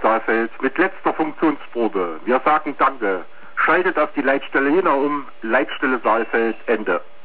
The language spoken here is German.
Saalfeld mit letzter Funktionsprobe. Wir sagen Danke. Schaltet auf die Leitstelle Jena um. Leitstelle Saalfeld, Ende.